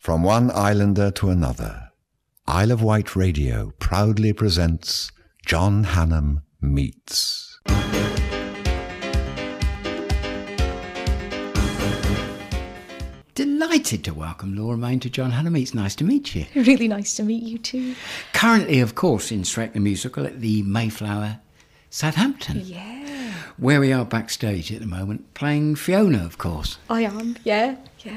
From one islander to another, Isle of Wight Radio proudly presents John Hannam Meets. Delighted to welcome Laura Mayne to John Hannam Meets. Nice to meet you. Really nice to meet you too. Currently, of course, in Shrek the Musical at the Mayflower, Southampton. Yeah. Where we are backstage at the moment, playing Fiona, of course. I am, yeah.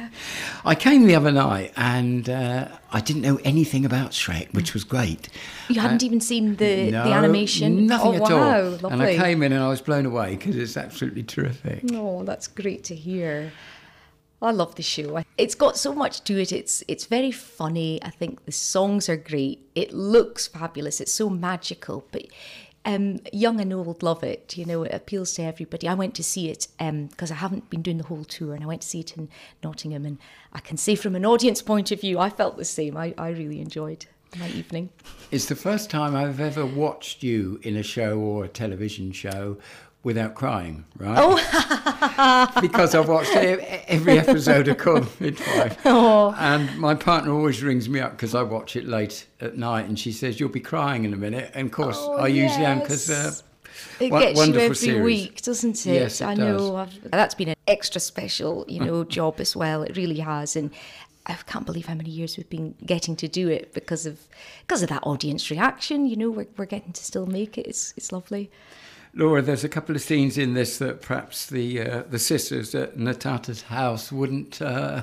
I came the other night and I didn't know anything about Shrek, which was great. You hadn't even seen the No, animation? Nothing at all. Lovely. And I came in and I was blown away because it's absolutely terrific. Oh, that's great to hear. I love the show. It's got so much to it. It's very funny. I think the songs are great. It looks fabulous. It's so magical. But young and old love it. You know, it appeals to everybody. I went to see it because I haven't been doing the whole tour, and I went to see it in Nottingham. And I can say from an audience point of view, I felt the same. I really enjoyed my evening. It's the first time I've ever watched you in a show or a television show without crying, right? Oh, because I've watched every episode of Call the Midwife. Oh. And my partner always rings me up because I watch it late at night, and she says, "You'll be crying in a minute." And of course, I usually am because it gets you every series. week, doesn't it? Yes, it I know. That's been an extra special, job as well. It really has. And I can't believe how many years we've been getting to do it because of that audience reaction. You know, we're getting to still make it. It's lovely. Laura, there's a couple of scenes in this that perhaps the sisters at Natata's house wouldn't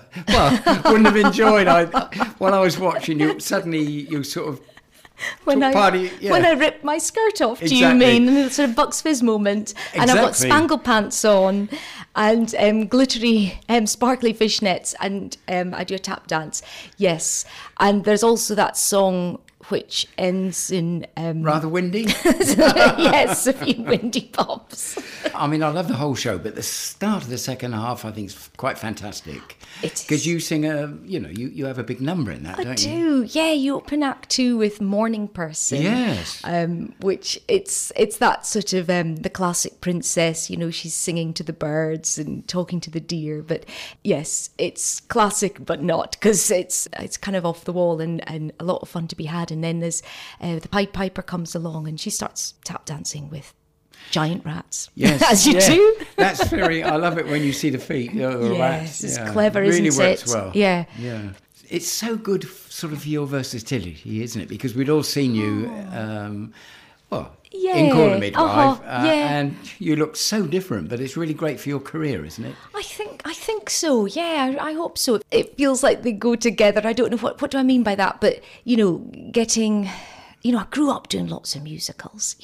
have enjoyed. While I was watching you, suddenly you sort of when I ripped my skirt off, exactly. Do you mean? And the sort of Bucks Fizz moment. Exactly. And I've got spangle pants on and glittery, sparkly fishnets, and I do a tap dance. Yes. And there's also that song which ends in... rather windy? Yes, a few windy pops. I mean, I love the whole show, but the start of the second half, I think, is quite fantastic. It is. Because you sing you have a big number in that, don't you? I do, yeah. You open Act 2 with Morning Person. Yes. Which it's that sort of the classic princess, she's singing to the birds and talking to the deer. But yes, it's classic, but not, because it's kind of off the wall and a lot of fun to be had. And then there's the Pied Piper comes along and she starts tap dancing with giant rats. Yes, as you do. That's I love it when you see the feet, the rats. Yes, it's clever, isn't it? Really works well. Yeah. It's so good, sort of your versatility, isn't it? Because we'd all seen you, in Call the Midwife, and you look so different. But it's really great for your career, isn't it? I think so. Yeah, I hope so. It feels like they go together. I don't know what do I mean by that, but getting. I grew up doing lots of musicals,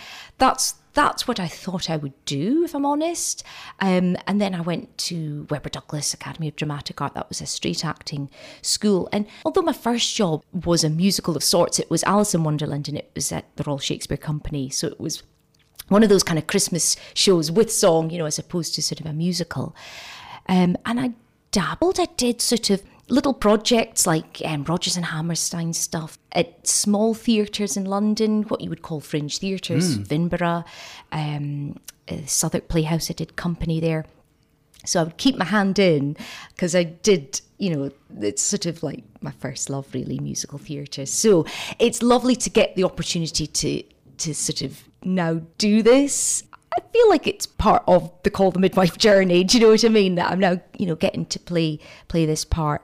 That's what I thought I would do, if I'm honest. And then I went to Webber Douglas Academy of Dramatic Art. That was a street acting school. And although my first job was a musical of sorts, it was Alice in Wonderland, and it was at the Royal Shakespeare Company. So it was one of those kind of Christmas shows with song, as opposed to sort of a musical. And I dabbled. I did sort of little projects like Rodgers and Hammerstein stuff at small theatres in London, what you would call fringe theatres, Vinborough, Southwark Playhouse. I did company there. So I would keep my hand in because I did, it's sort of like my first love, really, musical theatre. So it's lovely to get the opportunity to sort of now do this. I feel like it's part of the Call the Midwife journey. Do you know what I mean? That I'm now, getting to play this part.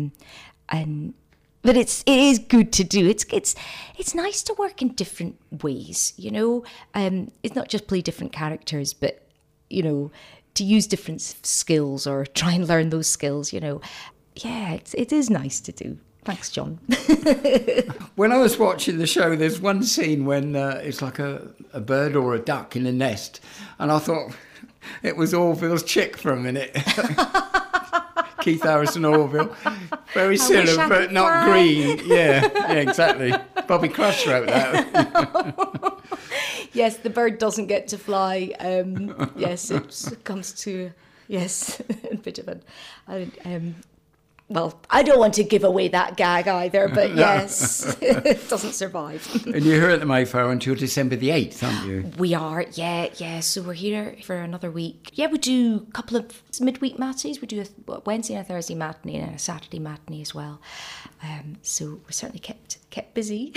But it is good to do. It's nice to work in different ways. It's not just play different characters, but to use different skills or try and learn those skills. Yeah, it is nice to do. Thanks, John. When I was watching the show, there's one scene when it's like a bird or a duck in a nest, and I thought it was Orville's chick for a minute. Keith Harrison Orville. Very similar, but not green. Yeah, exactly. Bobby Crush wrote that. Yes, the bird doesn't get to fly. Yes, it comes to, a bit of an... well, I don't want to give away that gag either, but yes, it doesn't survive. And you're here at the Mayfair until December the 8th, aren't you? We are, yeah. So we're here for another week. Yeah, we do a couple of midweek matinees. We do a Wednesday and a Thursday matinee and a Saturday matinee as well. So we're certainly kept busy.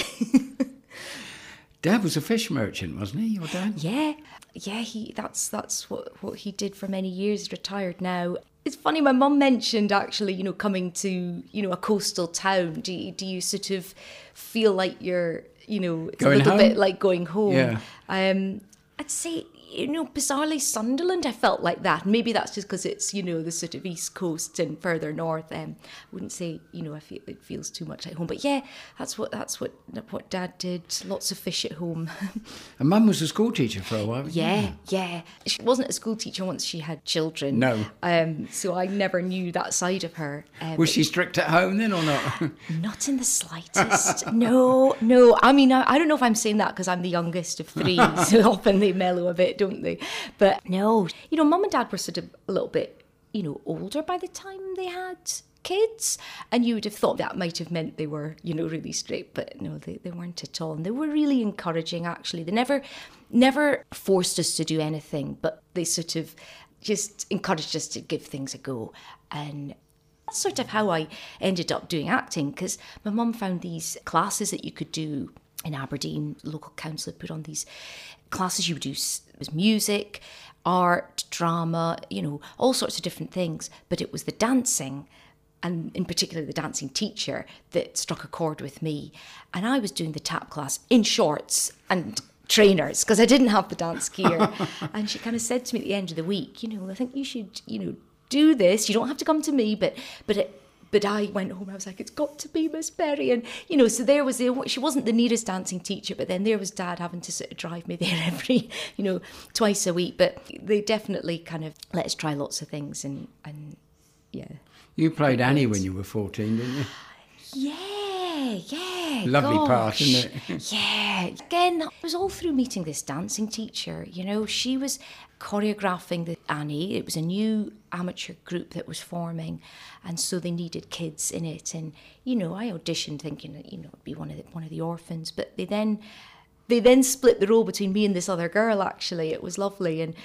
Dad was a fish merchant, wasn't he, your dad? Yeah. That's what he did for many years. He's retired now. It's funny, my mum mentioned actually, coming to, a coastal town. Do you sort of feel like you're, it's going a little home? bit like going home? Yeah. I'd say, bizarrely Sunderland, I felt like that. Maybe that's just because it's, the sort of East Coast and further north. I wouldn't say, I feel it feels too much like home. But yeah, that's what Dad did. Lots of fish at home. And Mum was a school teacher for a while. Yeah. She wasn't a school teacher once she had children. No. So I never knew that side of her. Was she strict at home then or not? Not in the slightest. No. I mean, I don't know if I'm saying that because I'm the youngest of three, so often they mellow a bit, don't they? But no, Mum and Dad were sort of a little bit, older by the time they had kids, and you would have thought that might have meant they were, really strict, but no, they weren't at all. And they were really encouraging, actually. They never forced us to do anything, but they sort of just encouraged us to give things a go. And that's sort of how I ended up doing acting, because my mum found these classes that you could do in Aberdeen. The local council had put on these classes. You would do music, art, drama, all sorts of different things. But it was the dancing, and in particular the dancing teacher, that struck a chord with me. And I was doing the tap class in shorts and trainers because I didn't have the dance gear. And she kind of said to me at the end of the week, I think you should, do this. You don't have to come to me, but I went home. I was like, it's got to be Miss Berry. And, so there was, she wasn't the nearest dancing teacher, but then there was Dad having to sort of drive me there every, twice a week. But they definitely kind of let us try lots of things. And yeah. You played Annie when you were 14, didn't you? Yeah. Lovely part, isn't it? Yeah. Again, it was all through meeting this dancing teacher. She was choreographing the Annie. It was a new amateur group that was forming, and so they needed kids in it. And I auditioned thinking that it'd be one of the orphans, but they then split the role between me and this other girl. Actually, it was lovely, and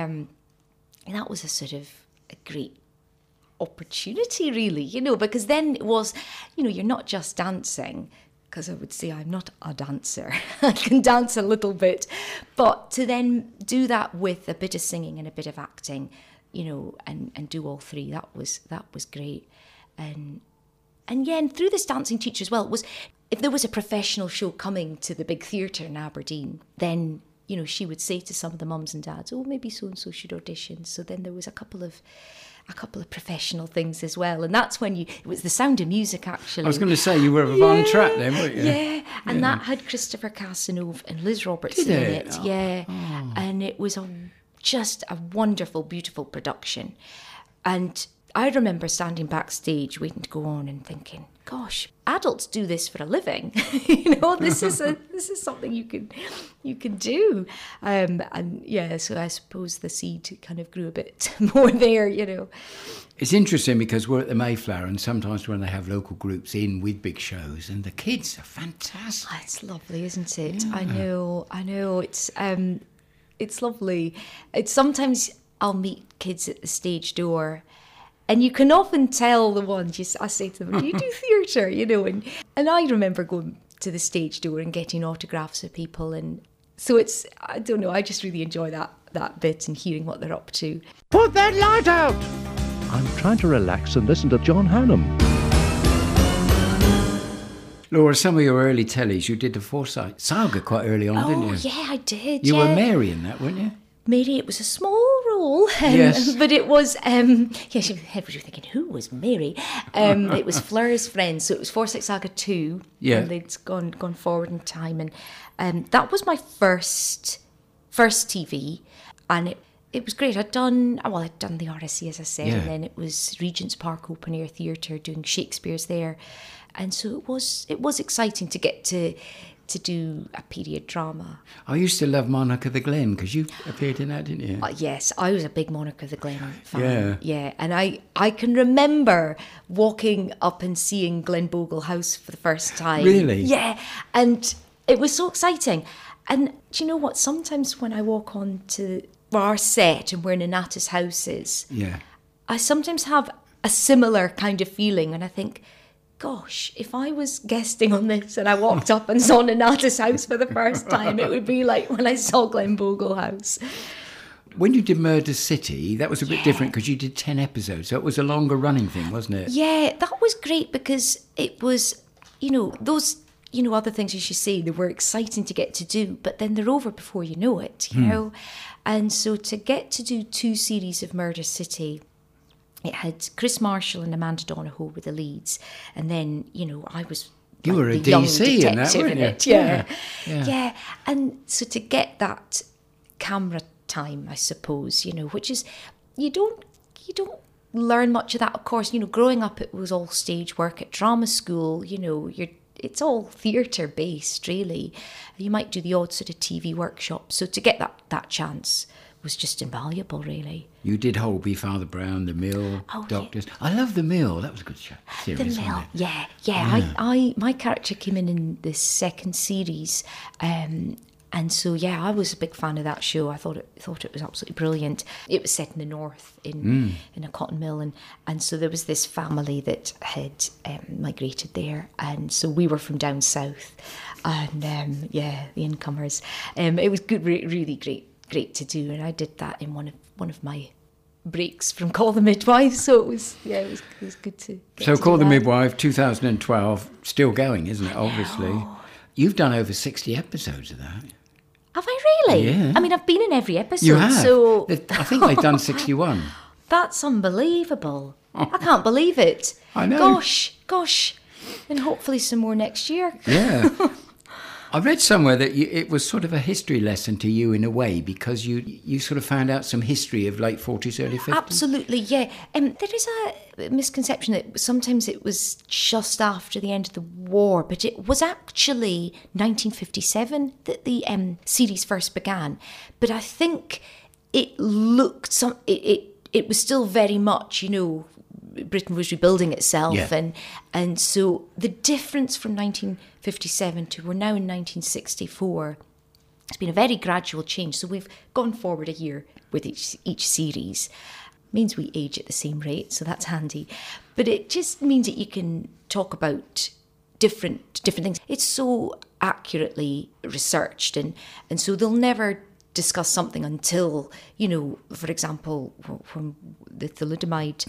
that was a sort of a great opportunity, really, because then it was, you're not just dancing, because I would say I'm not a dancer. I can dance a little bit, but to then do that with a bit of singing and a bit of acting, and do all three, that was great. And yeah, and through this dancing teacher as well, it was, if there was a professional show coming to the big theatre in Aberdeen, then she would say to some of the mums and dads, oh, maybe so and so should audition. So then there was a couple of professional things as well, and that's when it was The Sound of Music, actually. I was going to say you were on track then, weren't you? Yeah, and that had Christopher Casanova and Liz Robertson in it. Oh. Yeah, and it was just a wonderful, beautiful production. And I remember standing backstage waiting to go on and thinking, gosh, adults do this for a living. This is something you can do. And yeah, so I suppose the seed kind of grew a bit more there, It's interesting because we're at the Mayflower, and sometimes when they have local groups in with big shows, and the kids are fantastic. Oh, it's lovely, isn't it? Yeah. I know. It's lovely. It's sometimes I'll meet kids at the stage door, and you can often tell the ones, I say to them, do you do theatre, and I remember going to the stage door and getting autographs of people, and so I don't know, I just really enjoy that bit and hearing what they're up to. Put that light out! I'm trying to relax and listen to John Hannam. Laura, some of your early tellies, you did the Forsyte saga quite early on, didn't you? Oh, yeah, I did. You were Mary in that, weren't you? Mary, it was a small role, yes. But it was, everybody was thinking, who was Mary? It was Fleur's friend, so it was Forsyte Saga 2, and they'd gone forward in time, and that was my first TV, and it was great. I'd done the RSC, as I said, and then it was Regent's Park Open Air Theatre doing Shakespeare's there, and so it was exciting to get to to do a period drama. I used to love Monarch of the Glen because you appeared in that, didn't you? Yes, I was a big Monarch of the Glen fan. Yeah. Yeah, and I can remember walking up and seeing Glenbogle House for the first time. Really? Yeah, and it was so exciting. And do you know what? Sometimes when I walk on to our set and where Nonnatus House is, Yeah. I sometimes have a similar kind of feeling, and I think, gosh, if I was guesting on this and I walked up and saw Nonnatus House for the first time, it would be like when I saw Glenbogle House. When you did Murder City, that was a bit different because you did 10 episodes, so it was a longer running thing, wasn't it? Yeah, that was great because it was, those, other things, as you say, they were exciting to get to do, but then they're over before you know it, you know? And so to get to do 2 series of Murder City, it had Chris Marshall and Amanda Donohoe were the leads. And then, I was You were a the young DC in that, detective weren't in you? it. Yeah. Yeah. Yeah. And so to get that camera time, I suppose, which is, you don't learn much of that, of course. Growing up, it was all stage work at drama school. It's all theatre based, really. You might do the odd sort of TV workshop. So to get that chance was just invaluable, really. You did Holby, Father Brown, The Mill, Oh, Doctors. I love The Mill. That was a good show. The Series, Mill, wasn't it? yeah. I my character came in the second series, and so I was a big fan of that show. I thought it was absolutely brilliant. It was set in the north in a cotton mill, and so there was this family that had migrated there, and so we were from down south, and the incomers. It was good, really great to do, and I did that in one of my breaks from Call the Midwife, so it was good to get So to Call do the that. Midwife, 2012, still going, isn't it, obviously? You've done over 60 episodes of that. Have I really? Yeah. I mean, I've been in every episode, You have. so I think they've done 61. that's unbelievable. I can't believe it. I know. Gosh. And hopefully some more next year. Yeah. I read somewhere that it was sort of a history lesson to you in a way because you sort of found out some history of late 40s, early 50s. Absolutely, yeah. There is a misconception that sometimes it was just after the end of the war, but it was actually 1957 that the series first began. But I think it looked it was still very much, Britain was rebuilding itself, Yeah. and so the difference from 1957 to we're now in 1964, it's been a very gradual change. So we've gone forward a year with each series. Means we age at the same rate, so that's handy. But it just means that you can talk about different things. It's so accurately researched, and so they'll never discuss something until, for example, from the thalidomide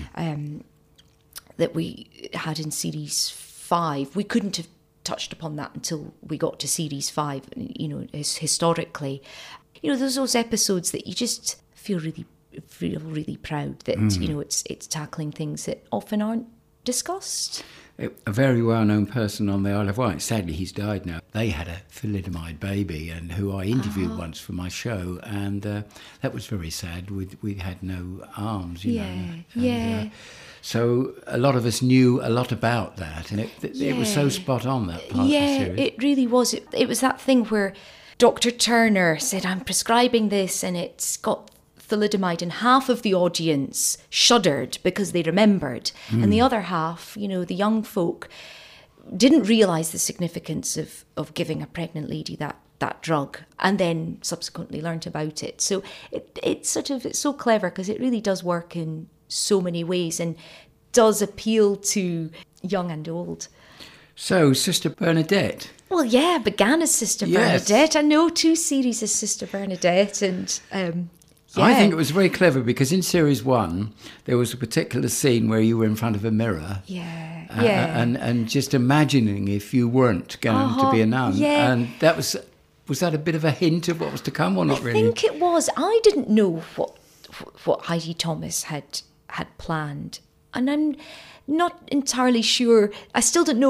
that we had in series 5, we couldn't have touched upon that until we got to series 5. Historically, there's those episodes that you just feel really proud that it's tackling things that often aren't discussed. A very well-known person on the Isle of Wight, sadly he's died now, they had a thalidomide baby and who I interviewed once for my show, and that was very sad. We had no arms, you know. And, so a lot of us knew a lot about that, and it was so spot on, that part of the series. Yeah, it really was. It was that thing where Dr. Turner said, I'm prescribing this and it's got thalidomide, and half of the audience shuddered because they remembered, and the other half, the young folk, didn't realise the significance of giving a pregnant lady that drug, and then subsequently learnt about it. So it's so clever because it really does work in so many ways and does appeal to young and old. So, Sister Bernadette. Well, yeah, began as Sister Bernadette. I know 2 series as Sister Bernadette, and I think it was very clever because in series 1 there was a particular scene where you were in front of a mirror. And just imagining if you weren't going to be a nun. Yeah. And that was that a bit of a hint of what was to come, or not really? I think it was. I didn't know what Heidi Thomas had planned, and I'm not entirely sure. I still don't know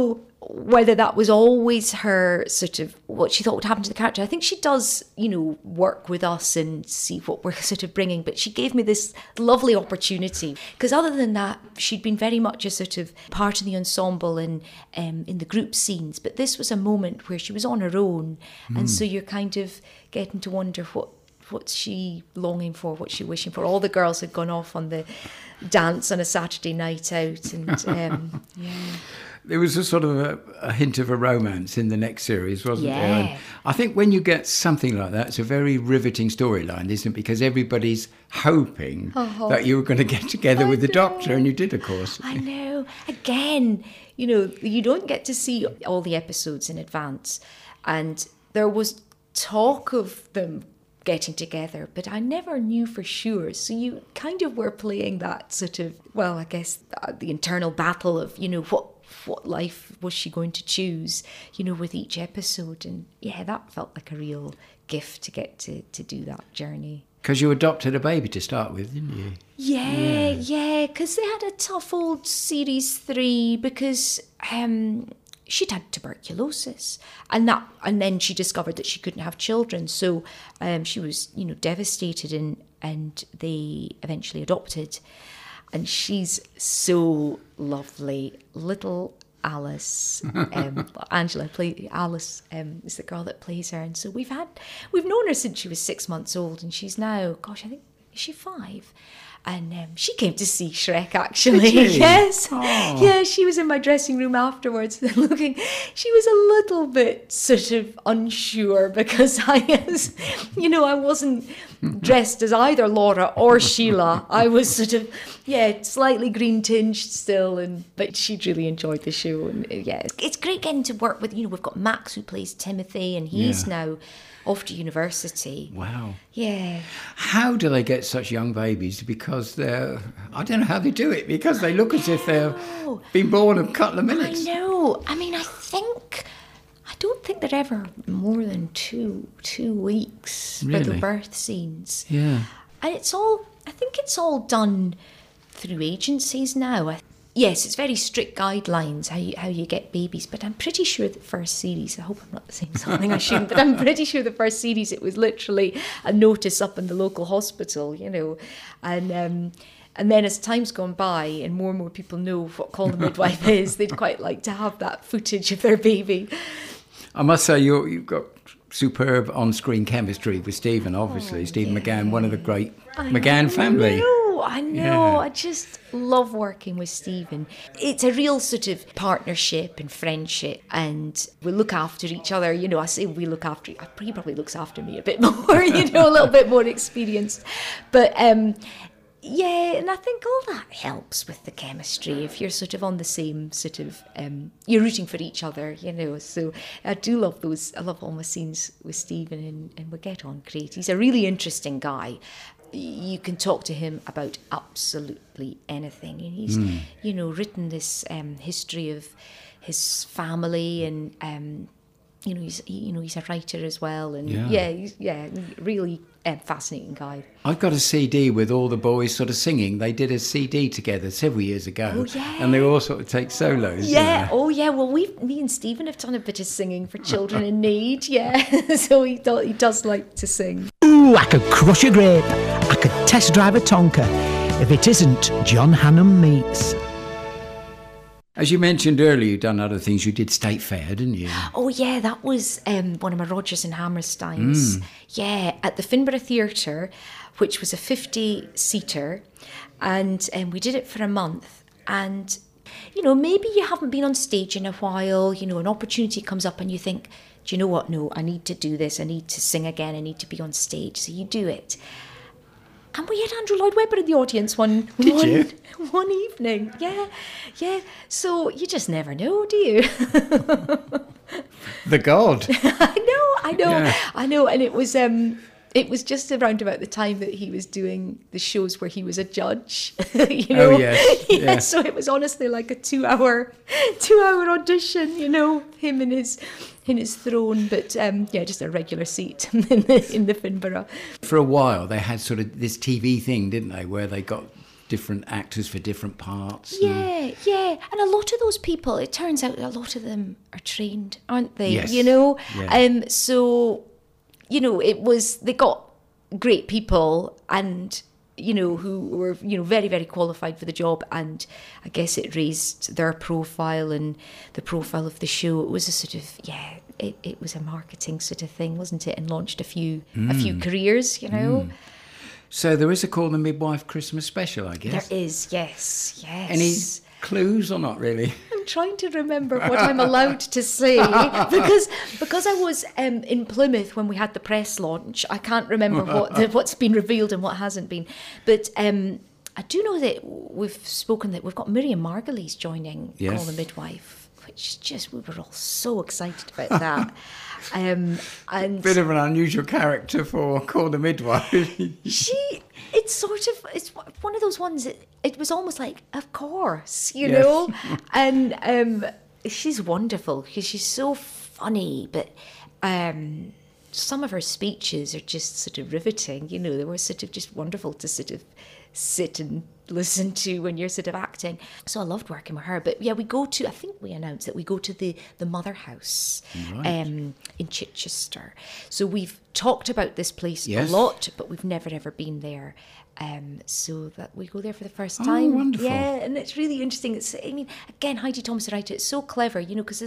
whether that was always her sort of what she thought would happen to the character. I think she does, work with us and see what we're sort of bringing. But she gave me this lovely opportunity because other than that, she'd been very much a sort of part of the ensemble and in the group scenes. But this was a moment where she was on her own. And so you're kind of getting to wonder what's she longing for, what's she wishing for. All the girls had gone off on the dance on a Saturday night out. And There was a sort of a hint of a romance in the next series, wasn't there? And I think when you get something like that, it's a very riveting storyline, isn't it? Because everybody's hoping that you were going to get together with the Doctor, and you did, of course. I know. Again, you don't get to see all the episodes in advance. And there was talk of them getting together, but I never knew for sure. So you kind of were playing that sort of, well, I guess the internal battle of, what life was she going to choose, with each episode. And that felt like a real gift to get to do that journey. Because you adopted a baby to start with, didn't you? Yeah, because they had a tough old series 3 because she'd had tuberculosis and then she discovered that she couldn't have children. So she was, devastated and they eventually adopted. And she's so lovely. Little Alice, Angela Alice is the girl that plays her. And so we've known her since she was 6 months old, and she's now, gosh, I think, is she 5? And she came to see Shrek, actually. Yes. Oh. Yeah, she was in my dressing room afterwards looking. She was a little bit sort of unsure because I wasn't dressed as either Laura or Sheila. I was sort of, slightly green tinged still. But she'd really enjoyed the show. And it's great getting to work with, we've got Max who plays Timothy, and he's now off to university. Wow. Yeah. How do they get such young babies? Because I don't know how they do it, because they look as if they've been born a couple of minutes. I know. I mean, I don't think they're ever more than two weeks for the birth scenes. Yeah. And I think it's all done through agencies now. Yes, it's very strict guidelines how you get babies, but I'm pretty sure the first series, I hope I'm not saying something I shouldn't, but I'm pretty sure the first series it was literally a notice up in the local hospital, and then as time's gone by and more people know what Call the Midwife is, they'd quite like to have that footage of their baby. I must say you've got superb on-screen chemistry with Stephen, obviously. Stephen McGann, one of the great McGann family. I know. Yeah. I just love working with Stephen. It's a real sort of partnership and friendship, and we look after each other. I say we look after. He probably looks after me a bit more. A little bit more experienced, but. And I think all that helps with the chemistry if you're sort of on the same sort of, you're rooting for each other, So I do love those. I love all my scenes with Stephen, and we get on great. He's a really interesting guy. You can talk to him about absolutely anything. And he's, written this history of his family, and he's a writer as well, and really fascinating guy. I've got a CD with all the boys sort of singing. They did a CD together several years ago, yeah. And they all sort of take solos. Yeah, Well, me and Stephen have done a bit of singing for children in need. Yeah, so he does like to sing. Ooh, I could crush a grape. I could test drive a Tonka. If it isn't John Hannam Meets. As you mentioned earlier, you've done other things. You did State Fair, didn't you? Oh, yeah, that was one of my Rodgers and Hammersteins. Yeah, at the Finborough Theatre, which was a 50-seater. And we did it for a month. And, maybe you haven't been on stage in a while. An opportunity comes up and you think, do you know what? No, I need to do this. I need to sing again. I need to be on stage. So you do it. And we had Andrew Lloyd Webber in the audience one evening. Yeah. So you just never know, do you? The God. I know. Yeah. I know. And it was just around about the time that he was doing the shows where he was a judge. Oh, yes. Yeah. So it was honestly like a 2-hour audition, him in his throne, but just a regular seat in the Finborough. For a while, they had sort of this TV thing, didn't they, where they got different actors for different parts. Yeah, yeah. And a lot of those people, it turns out a lot of them are trained, aren't they? Yes. You know? Yeah. So, you know, they got great people and, you know, who were, you know, very, very qualified for the job. And I guess it raised their profile and the profile of the show. It was a sort of, it was a marketing sort of thing, wasn't it? And launched a few careers, you know. So there is a Call the Midwife Christmas special, I guess. There is, yes. Any clues or not really? I'm trying to remember what I'm allowed to say because I was in Plymouth when we had the press launch. I can't remember what's been revealed and what hasn't been. But I do know that we've spoken that we've got Miriam Margolyes joining Call the Midwife, which just, we were all so excited about that. And bit of an unusual character for Call the Midwife. It's one of those ones that it was almost like, of course, you know. And she's wonderful because she's so funny, but some of her speeches are just sort of riveting, you know. They were sort of just wonderful to sort of sit and listen to when you're sort of acting. So I loved working with her. But yeah, I think we announced that we go to the Mother House in Chichester. So we've talked about this place a lot, but we've never ever been there. So that we go there for the first time. Oh, wonderful. Yeah, and it's really interesting. I mean, again, Heidi Thomas writer, it's so clever, you know, because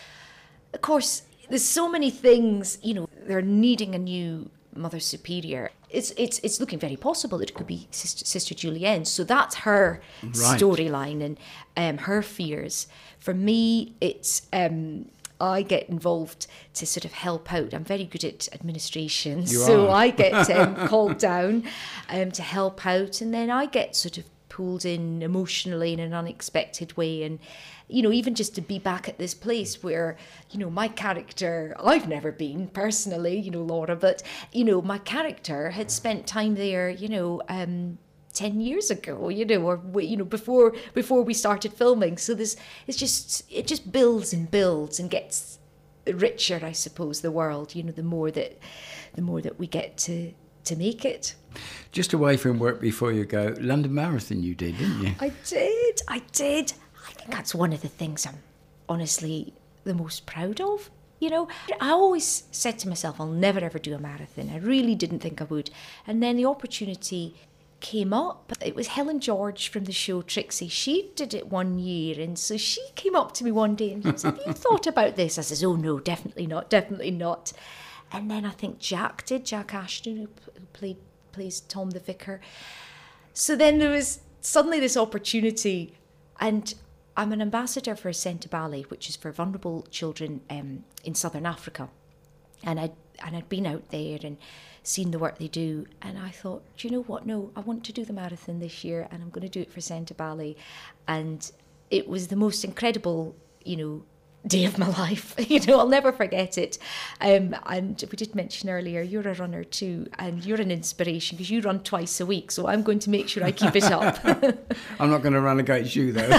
there's so many things, you know, they're needing a new Mother Superior. It's looking very possible that it could be Sister Julienne. So that's her storyline and her fears. For me, it's I get involved to sort of help out. I'm very good at administration, so I get called down to help out, and then I get sort of pulled in emotionally in an unexpected way. And you know, even just to be back at this place where, you know, my character, I've never been personally, you know, Laura, but, you know, my character had spent time there, you know, 10 years ago, you know, or, you know, before we started filming. So it just builds and builds and gets richer, I suppose, the world, you know, the more that we get to make it. Just away from work before you go, London Marathon you did, didn't you? I did. I think that's one of the things I'm honestly the most proud of. You know, I always said to myself, I'll never ever do a marathon. I really didn't think I would. And then the opportunity came up. It was Helen George from the show Trixie. She did it one year. And so she came up to me one day and she said, have you thought about this? I says, oh no, definitely not. And then I think Jack Ashton, who plays Tom the Vicar. So then there was suddenly this opportunity, and I'm an ambassador for Sentebale, which is for vulnerable children in southern Africa. And I'd been out there and seen the work they do. And I thought, do you know what? No, I want to do the marathon this year, and I'm going to do it for Sentebale. And it was the most incredible, you know, day of my life. You know, I'll never forget it. And we did mention earlier, you're a runner too, and you're an inspiration because you run twice a week. So I'm going to make sure I keep it up. I'm not going to run against you though.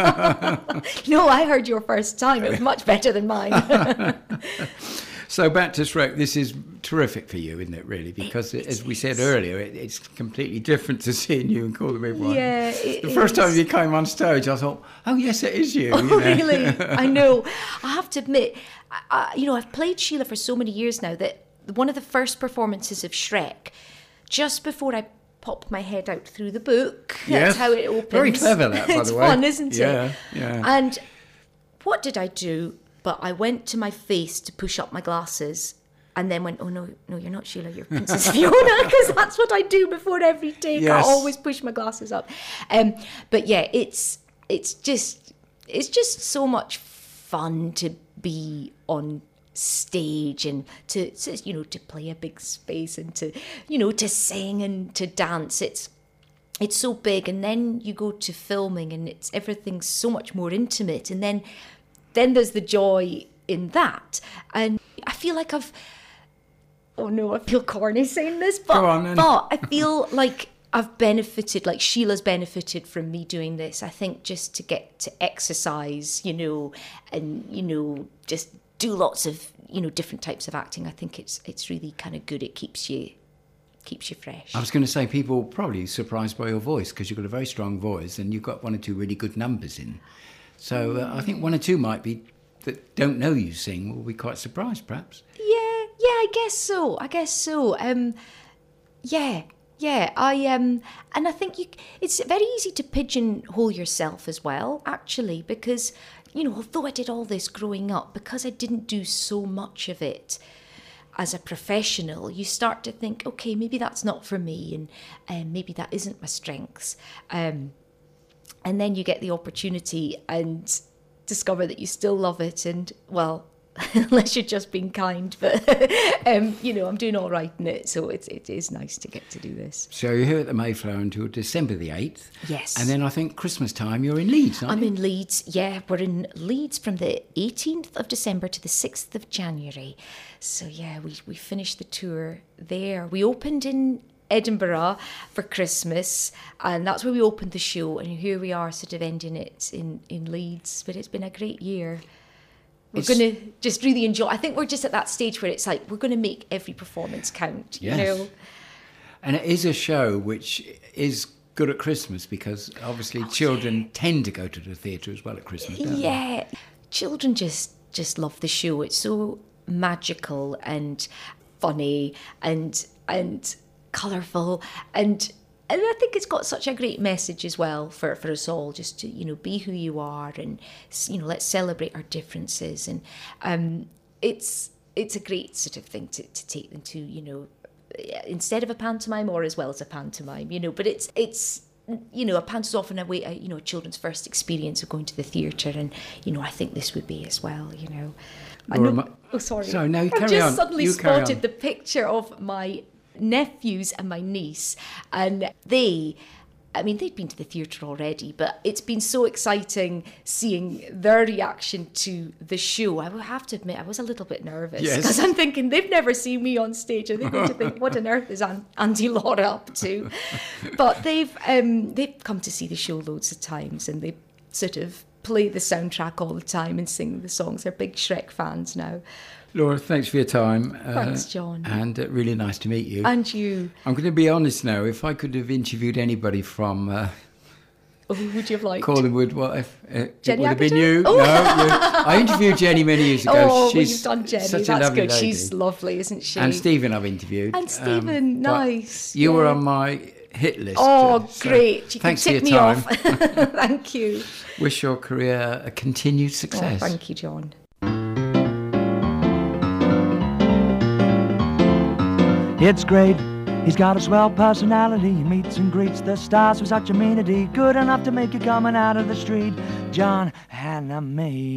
No, I heard your first time. It was much better than mine. So back to Shrek, this is terrific for you, isn't it, really? Because as we said earlier, it's completely different to seeing you in Call the Midwife. Yeah, the first time you came on stage, I thought, oh, yes, it is you. Oh, you know? Really? I know. I have to admit, you know, I've played Sheila for so many years now that one of the first performances of Shrek, just before I popped my head out through the book, that's how it opens. Very clever, that, by the way. It's fun, isn't it? Yeah. And what did I do? But I went to my face to push up my glasses and then went, oh, no, you're not Sheila, you're Princess Fiona, because that's what I do before every take. Yes. I always push my glasses up. But yeah, it's just so much fun to be on stage and to you know, to play a big space and to, you know, to sing and to dance. It's so big, and then you go to filming and everything's so much more intimate, and then there's the joy in that. And I feel like I feel corny saying this, but I feel like I've benefited, like Sheila's benefited from me doing this. I think just to get to exercise, you know, and, you know, just do lots of, you know, different types of acting. I think it's really kind of good. It keeps you keeps you fresh. I was going to say, people are probably surprised by your voice because you've got a very strong voice and you've got one or two really good numbers in. So I think one or two might be that don't know you sing will be quite surprised, perhaps. Yeah, I guess so. And I think it's very easy to pigeonhole yourself as well, actually, because, you know, although I did all this growing up, because I didn't do so much of it as a professional, you start to think, okay, maybe that's not for me, and maybe that isn't my strengths. And then you get the opportunity and discover that you still love it, and, well, unless you're just being kind, but you know, I'm doing all right in it, so it is nice to get to do this. So you're here at the Mayflower until December the 8th. Yes. And then I think Christmas time you're in Leeds, aren't you? I'm in Leeds, yeah. We're in Leeds from the 18th of December to the 6th of January. So yeah, we finished the tour there. We opened in Edinburgh for Christmas, and that's where we opened the show, and here we are sort of ending it in Leeds. But it's been a great year. We're going to just really enjoy. I think we're just at that stage where it's like we're going to make every performance count, yes. You know. And it is a show which is good at Christmas because obviously children tend to go to the theatre as well at Christmas, don't they? Yeah, children just love the show. It's so magical and funny and colourful, and I think it's got such a great message as well for us all, just to, you know, be who you are, and, you know, let's celebrate our differences. And it's a great sort of thing to take them to, you know, instead of a pantomime or as well as a pantomime, you know. But it's you know, a pantomime is often a children's first experience of going to the theatre, and, you know, I think this would be as well, you know. Sorry. Sorry, no, I carry on. just suddenly You carry spotted on. the picture of my nephews and my niece, and they'd been to the theatre already, but it's been so exciting seeing their reaction to the show. I will have to admit, I was a little bit nervous, because I'm thinking they've never seen me on stage, and they're going to think, what on earth is Auntie Laura up to? But they've come to see the show loads of times, and they sort of play the soundtrack all the time and sing the songs. They're big Shrek fans now. Laura, thanks for your time. Thanks, John. And really nice to meet you. And you. I'm going to be honest now. If I could have interviewed anybody from Who would you have liked? Collingwood, what if it Jenny would have been Agutter? you? Oh. No, I interviewed Jenny many years ago. Oh, She's you've done Jenny. such a That's lovely good. lady. She's lovely, isn't she? And Stephen I've interviewed. And Stephen, but nice. You were Yeah. on my hit list. Oh, so great. You thanks for can your tick me time. off. Thank you. Wish your career a continued Oh, success. thank you, John. It's great. He's got a swell personality. He meets and greets the stars with such amenity. Good enough to make you coming out of the street. John Hannum Meets.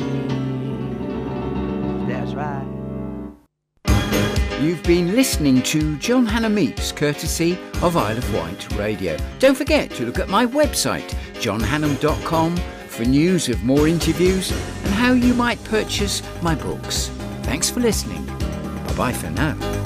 That's right. You've been listening to John Hannah Meets, courtesy of Isle of Wight Radio. Don't forget to look at my website, johnhannam.com, for news of more interviews and how you might purchase my books. Thanks for listening. Bye-bye for now.